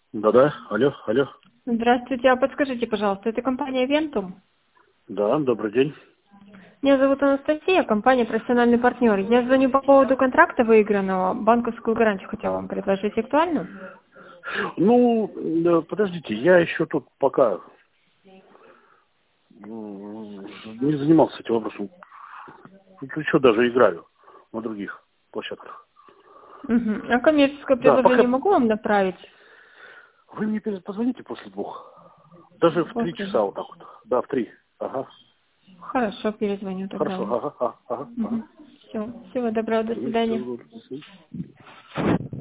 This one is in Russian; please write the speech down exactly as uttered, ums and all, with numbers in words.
Да-да, алло, алло. Здравствуйте, а подскажите, пожалуйста, это компания Вентум? Да, добрый день. Меня зовут Анастасия, компания «Профессиональный партнер». Я звоню по поводу контракта выигранного. Банковскую гарантию хотела вам предложить. Актуально? Ну, да, подождите, я еще тут пока м, не занимался этим вопросом. Тут еще даже играю на других площадках. Угу. А коммерческое Да, предложение пока могу вам направить? вы мне пере- позвоните после двух. Даже в три После. часа вот так вот. Да, в три. Ага. Хорошо, перезвоню тогда Хорошо, вам. ага, ага, ага. ага. Угу. Все. Всего доброго, до Ну, свидания. всё, до свидания.